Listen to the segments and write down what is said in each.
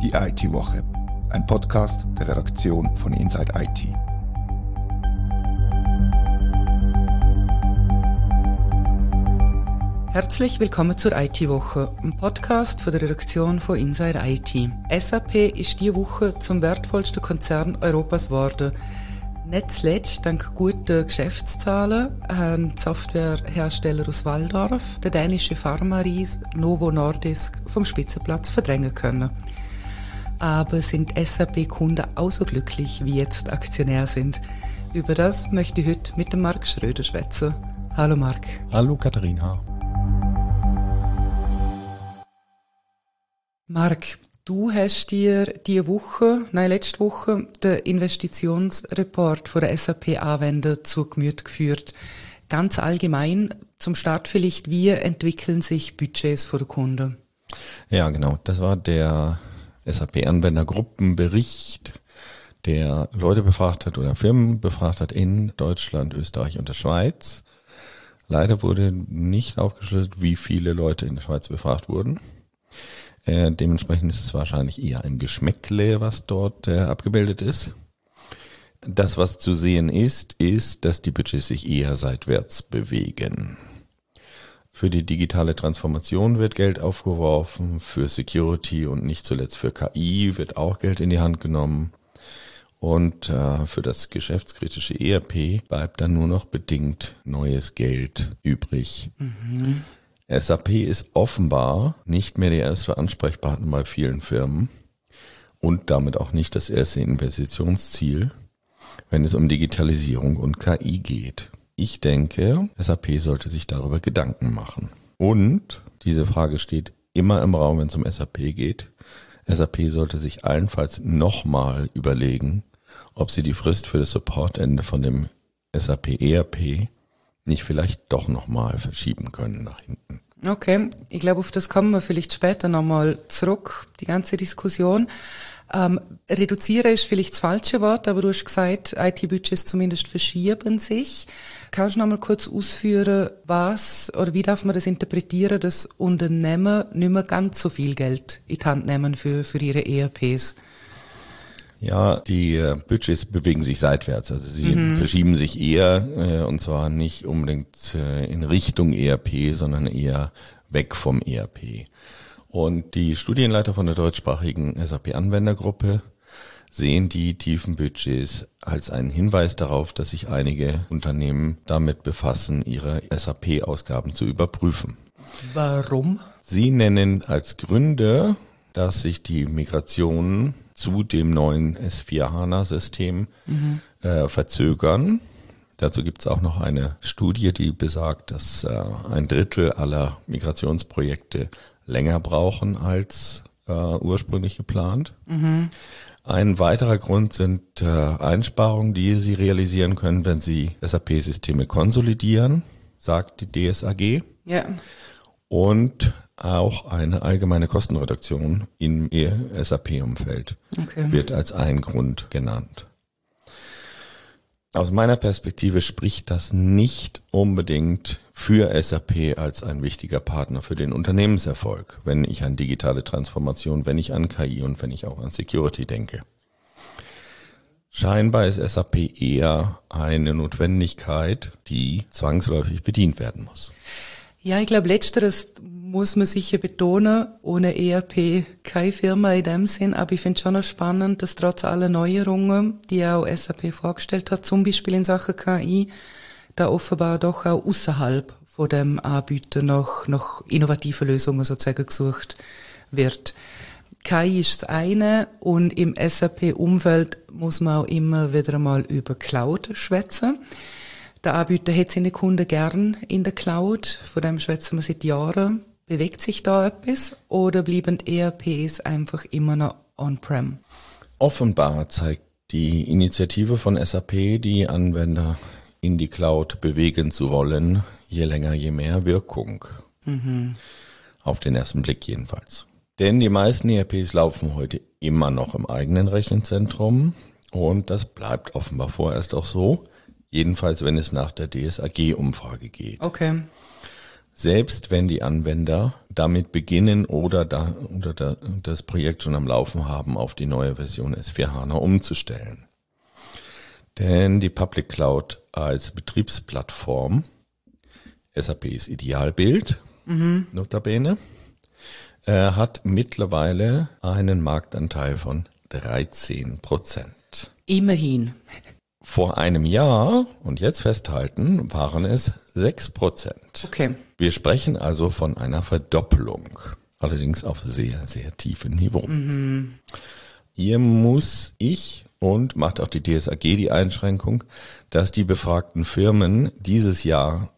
Die IT-Woche, ein Podcast der Redaktion von Inside IT. Herzlich willkommen zur IT-Woche, einem Podcast von der Redaktion von Inside IT. SAP ist diese Woche zum wertvollsten Konzern Europas geworden. Nicht zuletzt dank guter Geschäftszahlen haben die Softwarehersteller aus Walldorf den dänischen Pharma-Ries Novo Nordisk vom Spitzenplatz verdrängen können. Aber sind SAP-Kunden auch so glücklich, wie jetzt Aktionär sind? Über das möchte ich heute mit dem Marc Schröder schwätzen. Hallo Marc. Hallo Katharina. Marc, du hast dir letzte Woche den Investitionsreport von der SAP-Anwender zu Gemüte geführt. Ganz allgemein, zum Start vielleicht, wie entwickeln sich Budgets von den Kunden? Ja, genau. Das war der SAP-Anwendergruppenbericht, der Leute befragt hat oder Firmen befragt hat in Deutschland, Österreich und der Schweiz. Leider wurde nicht aufgeschlüsselt, wie viele Leute in der Schweiz befragt wurden. Dementsprechend ist es wahrscheinlich eher ein Geschmäckle, was dort abgebildet ist. Das, was zu sehen ist, dass die Budgets sich eher seitwärts bewegen. Für die digitale Transformation wird Geld aufgeworfen, für Security und nicht zuletzt für KI wird auch Geld in die Hand genommen. Und für das geschäftskritische ERP bleibt dann nur noch bedingt neues Geld übrig. Mhm. SAP ist offenbar nicht mehr der erste Ansprechpartner bei vielen Firmen und damit auch nicht das erste Investitionsziel, wenn es um Digitalisierung und KI geht. Ich denke, SAP sollte sich darüber Gedanken machen. Und diese Frage steht immer im Raum, wenn es um SAP geht. SAP sollte sich allenfalls nochmal überlegen, ob sie die Frist für das Supportende von dem SAP ERP nicht vielleicht doch nochmal verschieben können nach hinten. Okay, ich glaube, auf das kommen wir vielleicht später nochmal zurück, die ganze Diskussion. Reduzieren ist vielleicht das falsche Wort, aber du hast gesagt, IT-Budgets zumindest verschieben sich. Kannst du nochmal kurz ausführen, was oder wie darf man das interpretieren, dass Unternehmen nicht mehr ganz so viel Geld in die Hand nehmen für ihre ERPs? Ja, die Budgets bewegen sich seitwärts, also sie verschieben sich eher und zwar nicht unbedingt in Richtung ERP, sondern eher weg vom ERP. Und die Studienleiter von der deutschsprachigen SAP-Anwendergruppe sehen die tiefen Budgets als einen Hinweis darauf, dass sich einige Unternehmen damit befassen, ihre SAP-Ausgaben zu überprüfen. Warum? Sie nennen als Gründe, dass sich die Migrationen zu dem neuen S/4HANA-System verzögern. Dazu gibt es auch noch eine Studie, die besagt, dass 1/3 aller Migrationsprojekte länger brauchen als ursprünglich geplant. Mhm. Ein weiterer Grund sind Einsparungen, die Sie realisieren können, wenn Sie SAP-Systeme konsolidieren, sagt die DSAG. Ja. Und auch eine allgemeine Kostenreduktion im SAP-Umfeld wird als ein Grund genannt. Aus meiner Perspektive spricht das nicht unbedingt für SAP als ein wichtiger Partner für den Unternehmenserfolg, wenn ich an digitale Transformation, wenn ich an KI und wenn ich auch an Security denke. Scheinbar ist SAP eher eine Notwendigkeit, die zwangsläufig bedient werden muss. Ja, ich glaube, letzteres muss man sicher betonen, ohne ERP keine Firma in dem Sinn, aber ich finde schon noch spannend, dass trotz aller Neuerungen, die auch SAP vorgestellt hat, zum Beispiel in Sachen KI, da offenbar doch auch außerhalb von dem Anbieter noch innovative Lösungen sozusagen gesucht wird. KI ist das eine und im SAP-Umfeld muss man auch immer wieder einmal über Cloud schwätzen. Der Anbieter hat seine Kunden gern in der Cloud, von dem schwätzen wir seit Jahren. Bewegt sich da etwas oder bleiben ERPs einfach immer noch on-prem? Offenbar zeigt die Initiative von SAP, die Anwender in die Cloud bewegen zu wollen, je länger, je mehr Wirkung. Mhm. Auf den ersten Blick jedenfalls. Denn die meisten ERPs laufen heute immer noch im eigenen Rechenzentrum und das bleibt offenbar vorerst auch so. Jedenfalls, wenn es nach der DSAG-Umfrage geht. Okay. selbst wenn die Anwender damit beginnen oder das Projekt schon am Laufen haben, auf die neue Version S4HANA umzustellen. Denn die Public Cloud als Betriebsplattform, SAPs Idealbild, notabene, hat mittlerweile einen Marktanteil von 13%. Immerhin. Vor einem Jahr, und jetzt festhalten, waren es 6%. Okay. Wir sprechen also von einer Verdoppelung, allerdings auf sehr, sehr tiefem Niveau. Hier muss und macht auch die DSAG die Einschränkung, dass die befragten Firmen dieses Jahr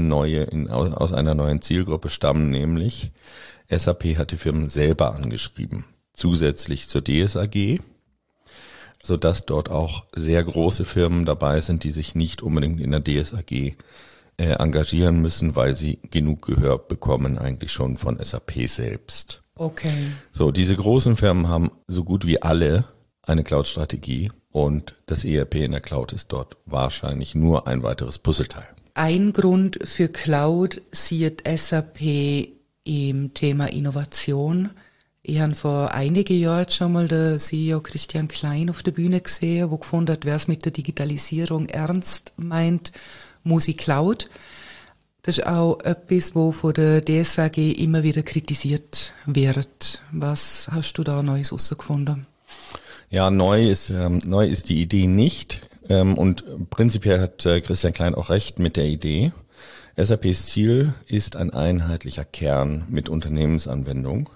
aus einer neuen Zielgruppe stammen, nämlich SAP hat die Firmen selber angeschrieben, zusätzlich zur DSAG, sodass dort auch sehr große Firmen dabei sind, die sich nicht unbedingt in der DSAG engagieren müssen, weil sie genug Gehör bekommen eigentlich schon von SAP selbst. Okay. So, diese großen Firmen haben so gut wie alle eine Cloud-Strategie und das ERP in der Cloud ist dort wahrscheinlich nur ein weiteres Puzzleteil. Ein Grund für Cloud sieht SAP im Thema Innovation. Ich habe vor einigen Jahren schon mal den CEO Christian Klein auf der Bühne gesehen, wo gefunden hat, wer es mit der Digitalisierung ernst meint, muss ich Cloud. Das ist auch etwas, wo von der DSAG immer wieder kritisiert wird. Was hast du da Neues herausgefunden? Ja, neu ist die Idee nicht. Und prinzipiell hat Christian Klein auch recht mit der Idee. SAPs Ziel ist ein einheitlicher Kern mit Unternehmensanwendung,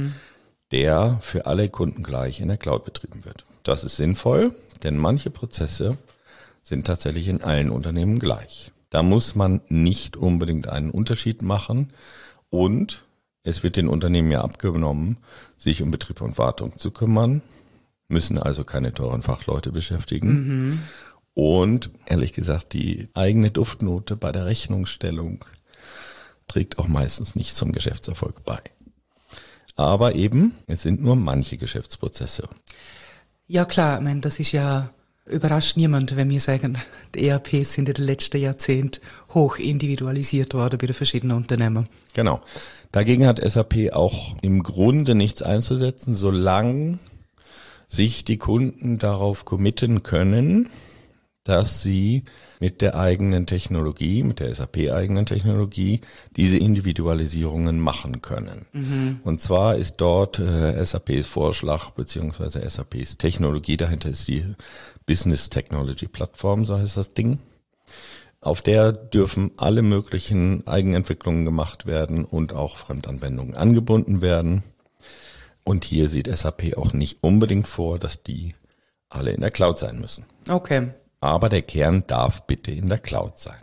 der für alle Kunden gleich in der Cloud betrieben wird. Das ist sinnvoll, denn manche Prozesse sind tatsächlich in allen Unternehmen gleich. Da muss man nicht unbedingt einen Unterschied machen und es wird den Unternehmen ja abgenommen, sich um Betrieb und Wartung zu kümmern, müssen also keine teuren Fachleute beschäftigen. Und ehrlich gesagt, die eigene Duftnote bei der Rechnungsstellung trägt auch meistens nicht zum Geschäftserfolg bei. Aber eben, es sind nur manche Geschäftsprozesse. Ja klar, ich meine, das ist ja, überrascht niemand, wenn wir sagen, die ERPs sind in den letzten Jahrzehnten hoch individualisiert worden bei den verschiedenen Unternehmen. Genau. Dagegen hat SAP auch im Grunde nichts einzusetzen, solange sich die Kunden darauf committen können, dass sie mit der eigenen Technologie, mit der SAP-eigenen Technologie, diese Individualisierungen machen können. Und zwar ist dort SAPs Vorschlag beziehungsweise SAPs Technologie, dahinter ist die Business Technology Plattform, so heißt das Ding. Auf der dürfen alle möglichen Eigenentwicklungen gemacht werden und auch Fremdanwendungen angebunden werden. Und hier sieht SAP auch nicht unbedingt vor, dass die alle in der Cloud sein müssen. Okay. Aber der Kern darf bitte in der Cloud sein.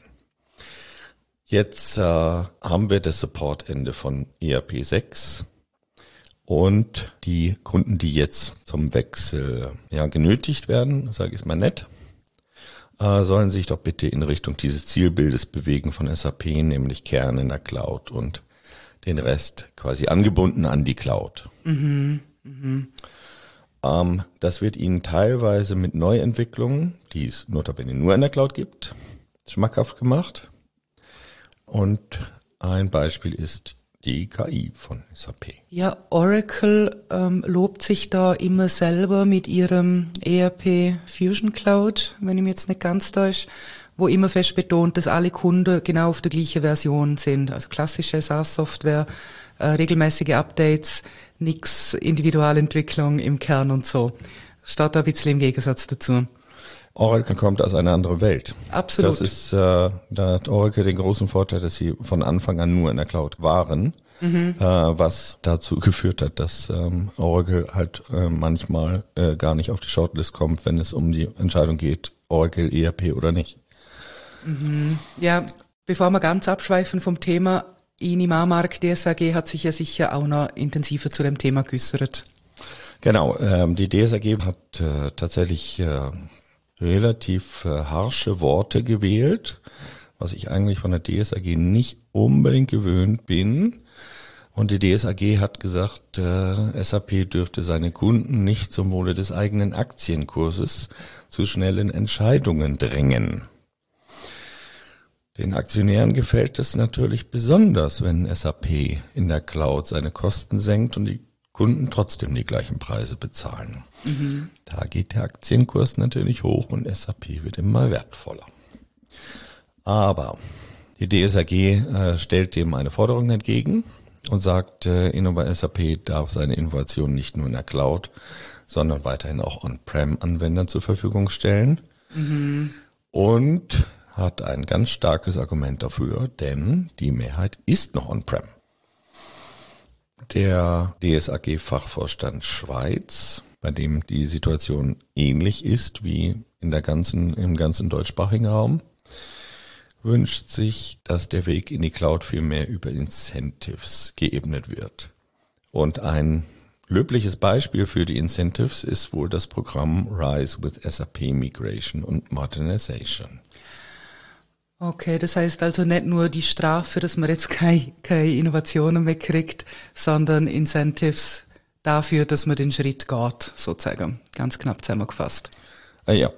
Jetzt haben wir das Supportende von ERP 6 und die Kunden, die jetzt zum Wechsel genötigt werden, sage ich es mal nett, sollen sich doch bitte in Richtung dieses Zielbildes bewegen von SAP, nämlich Kern in der Cloud und den Rest quasi angebunden an die Cloud. Das wird Ihnen teilweise mit Neuentwicklungen, die es notabene nur in der Cloud gibt, schmackhaft gemacht. Und ein Beispiel ist die KI von SAP. Ja, Oracle lobt sich da immer selber mit ihrem ERP Fusion Cloud, wenn ich mich jetzt nicht ganz täusche, wo immer fest betont, dass alle Kunden genau auf der gleichen Version sind. Also klassische SaaS-Software, regelmäßige Updates, nix Individualentwicklung im Kern und so. Steht da ein bisschen im Gegensatz dazu. Oracle kommt aus einer anderen Welt. Absolut. Das ist, da hat Oracle den großen Vorteil, dass sie von Anfang an nur in der Cloud waren, was dazu geführt hat, dass Oracle halt manchmal gar nicht auf die Shortlist kommt, wenn es um die Entscheidung geht, Oracle, ERP oder nicht. Ja, bevor wir ganz abschweifen vom Thema, INIMA Mark DSAG hat sich ja sicher auch noch intensiver zu dem Thema geäußert. Genau, die DSAG hat tatsächlich relativ harsche Worte gewählt, was ich eigentlich von der DSAG nicht unbedingt gewöhnt bin. Und die DSAG hat gesagt, SAP dürfte seine Kunden nicht zum Wohle des eigenen Aktienkurses zu schnellen Entscheidungen drängen. Den Aktionären gefällt es natürlich besonders, wenn SAP in der Cloud seine Kosten senkt und die Kunden trotzdem die gleichen Preise bezahlen. Da geht der Aktienkurs natürlich hoch und SAP wird immer wertvoller. Aber die DSAG stellt dem eine Forderung entgegen und sagt, SAP darf seine Innovation nicht nur in der Cloud, sondern weiterhin auch On-Prem-Anwendern zur Verfügung stellen. Und hat ein ganz starkes Argument dafür, denn die Mehrheit ist noch On-Prem. Der DSAG-Fachvorstand Schweiz, bei dem die Situation ähnlich ist wie im ganzen deutschsprachigen Raum, wünscht sich, dass der Weg in die Cloud viel mehr über Incentives geebnet wird. Und ein löbliches Beispiel für die Incentives ist wohl das Programm RISE with SAP Migration und Modernization. Okay, das heißt also nicht nur die Strafe, dass man jetzt keine Innovationen mehr kriegt, sondern Incentives dafür, dass man den Schritt geht, sozusagen. Ganz knapp zusammengefasst. Ja.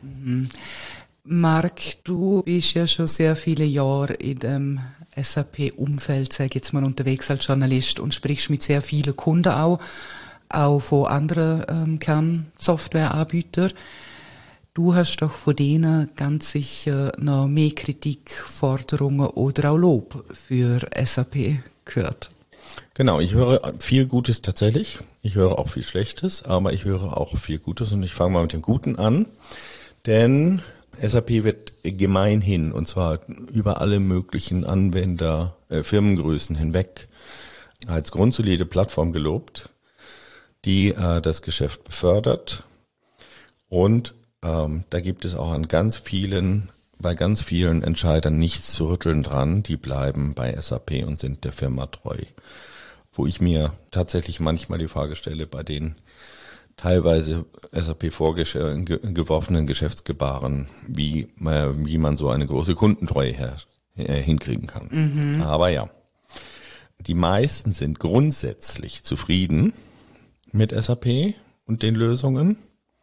Marc, du bist ja schon sehr viele Jahre in dem SAP-Umfeld, sag ich jetzt mal, unterwegs als Journalist und sprichst mit sehr vielen Kunden auch von anderen Kernsoftwareanbietern. Du hast doch von denen ganz sicher noch mehr Kritik, Forderungen oder auch Lob für SAP gehört. Genau, ich höre viel Gutes tatsächlich. Ich höre auch viel Schlechtes, aber ich höre auch viel Gutes und ich fange mal mit dem Guten an, denn SAP wird gemeinhin, und zwar über alle möglichen Anwender, Firmengrößen hinweg, als grundsolide Plattform gelobt, die das Geschäft befördert. Und da gibt es auch bei ganz vielen Entscheidern nichts zu rütteln dran. Die bleiben bei SAP und sind der Firma treu. Wo ich mir tatsächlich manchmal die Frage stelle, bei den teilweise SAP vorgeworfenen Geschäftsgebaren, wie man so eine große Kundentreue hinkriegen kann. Aber ja, die meisten sind grundsätzlich zufrieden mit SAP und den Lösungen.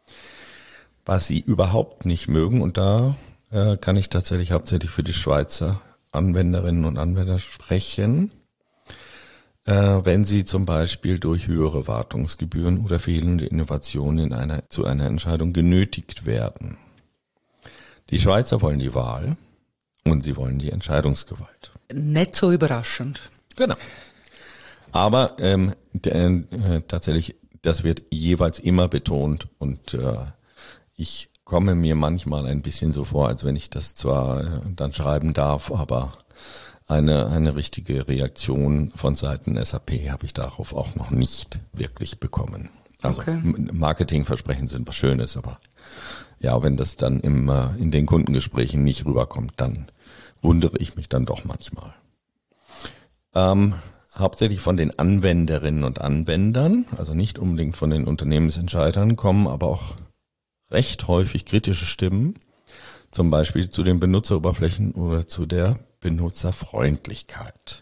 Was sie überhaupt nicht mögen, und da kann ich tatsächlich hauptsächlich für die Schweizer Anwenderinnen und Anwender sprechen, wenn sie zum Beispiel durch höhere Wartungsgebühren oder fehlende Innovationen zu einer Entscheidung genötigt werden. Die Schweizer wollen die Wahl und sie wollen die Entscheidungsgewalt. Nicht so überraschend. Genau. Aber tatsächlich, das wird jeweils immer betont und ich komme mir manchmal ein bisschen so vor, als wenn ich das zwar dann schreiben darf, aber eine richtige Reaktion von Seiten SAP habe ich darauf auch noch nicht wirklich bekommen. Also okay. Marketingversprechen sind was Schönes, aber ja, wenn das dann in den Kundengesprächen nicht rüberkommt, dann wundere ich mich dann doch manchmal. Hauptsächlich von den Anwenderinnen und Anwendern, also nicht unbedingt von den Unternehmensentscheidern, kommen aber auch recht häufig kritische Stimmen, zum Beispiel zu den Benutzeroberflächen oder zu der Benutzerfreundlichkeit.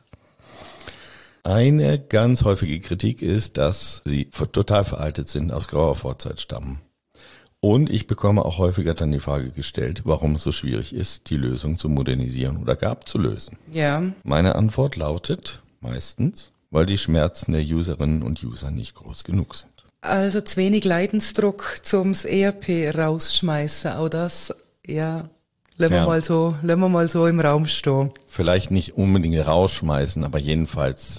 Eine ganz häufige Kritik ist, dass sie total veraltet sind, aus grauer Vorzeit stammen. Und ich bekomme auch häufiger dann die Frage gestellt, warum es so schwierig ist, die Lösung zu modernisieren oder gar abzulösen. Ja. Meine Antwort lautet meistens, weil die Schmerzen der Userinnen und User nicht groß genug sind. Also zu wenig Leidensdruck zum ERP rausschmeißen, auch das, ja, lassen wir mal so im Raum stehen. Vielleicht nicht unbedingt rausschmeißen, aber jedenfalls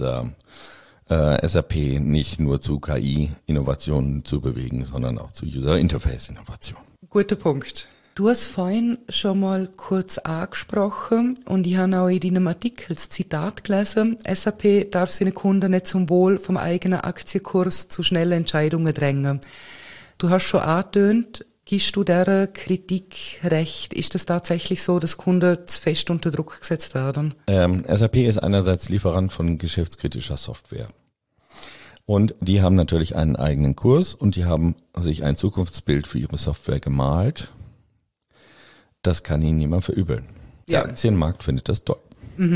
SAP nicht nur zu KI-Innovationen zu bewegen, sondern auch zu User-Interface-Innovationen. Guter Punkt. Du hast vorhin schon mal kurz angesprochen und ich habe auch in deinem Artikel das Zitat gelesen, SAP darf seine Kunden nicht zum Wohl vom eigenen Aktienkurs zu schnellen Entscheidungen drängen. Du hast schon angetönt, gibst du dieser Kritik recht? Ist das tatsächlich so, dass Kunden zu fest unter Druck gesetzt werden? SAP ist einerseits Lieferant von geschäftskritischer Software. Und die haben natürlich einen eigenen Kurs und die haben sich ein Zukunftsbild für ihre Software gemalt. Das kann ihnen niemand verübeln. Der Aktienmarkt findet das toll.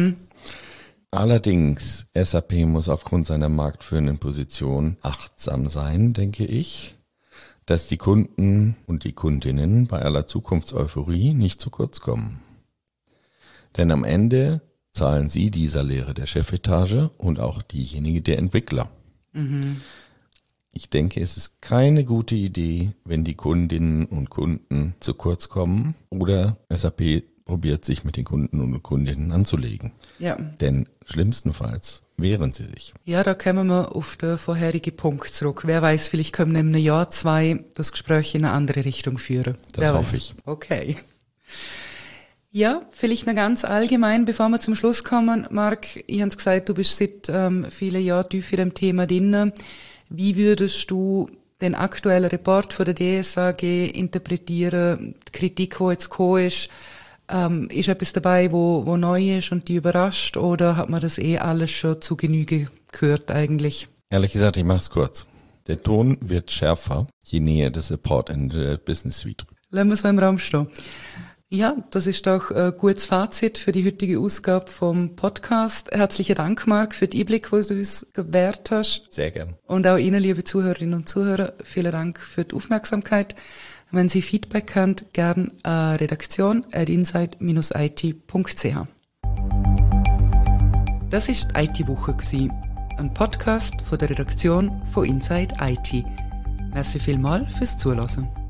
Allerdings, SAP muss aufgrund seiner marktführenden Position achtsam sein, denke ich, dass die Kunden und die Kundinnen bei aller Zukunftseuphorie nicht zu kurz kommen. Denn am Ende zahlen sie die Saläre der Chefetage und auch diejenige der Entwickler. Ich denke, es ist keine gute Idee, wenn die Kundinnen und Kunden zu kurz kommen oder SAP probiert, sich mit den Kunden und Kundinnen anzulegen. Ja. Denn schlimmstenfalls wehren sie sich. Ja, da kommen wir auf den vorherigen Punkt zurück. Wer weiß, vielleicht können wir in einem Jahr, 2 das Gespräch in eine andere Richtung führen. Das hoffe ich. Okay. Ja, vielleicht noch ganz allgemein, bevor wir zum Schluss kommen. Marc, ich habe gesagt, du bist seit vielen Jahren tiefer im Thema drin. Wie würdest du den aktuellen Report von der DSAG interpretieren? Die Kritik, die jetzt gekommen ist etwas dabei, wo neu ist und die überrascht, oder hat man das alles schon zu Genüge gehört eigentlich? Ehrlich gesagt, ich mache es kurz. Der Ton wird schärfer, je näher das Support in der Business Suite rückt. Lassen wir es im Raum stehen. Ja, das ist doch ein gutes Fazit für die heutige Ausgabe vom Podcast. Herzlichen Dank, Marc, für den Einblick, den du uns gewährt hast. Sehr gern. Und auch Ihnen, liebe Zuhörerinnen und Zuhörer, vielen Dank für die Aufmerksamkeit. Wenn Sie Feedback haben, gern an redaktion@insight-it.ch. Das ist die IT-Woche, ein Podcast von der Redaktion von Inside IT. Merci vielmals fürs Zuhören.